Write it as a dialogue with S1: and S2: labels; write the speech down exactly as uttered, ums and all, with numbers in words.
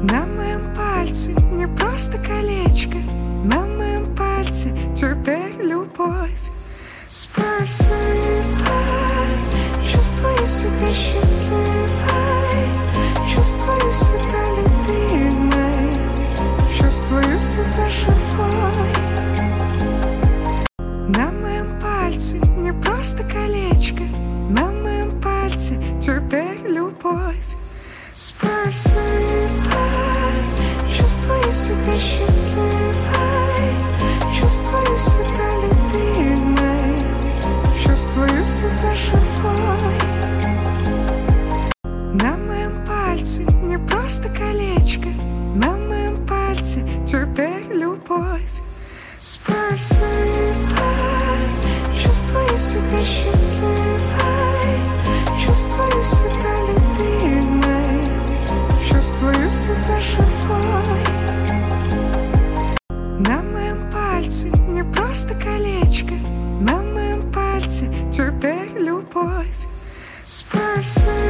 S1: На моем пальце не просто колечко, на моем пальце теперь любовь. Спасибо, чувствую себя счастливой, чувствую себя любимой, чувствую себя живой. На моем пальце не просто колечко, на моем пальце теперь любовь. Спасибо, чувствую себя счастливой, чувствую себя любимой, чувствую себя живой. На моем пальце не просто колечко, на моем пальце теперь любовь. Спасибо, чувствую себя счастливой, чувствую себя любимой, чувствую себя живой. На моем пальце не просто колечко, на моем пальце теперь любовь. Спасибо.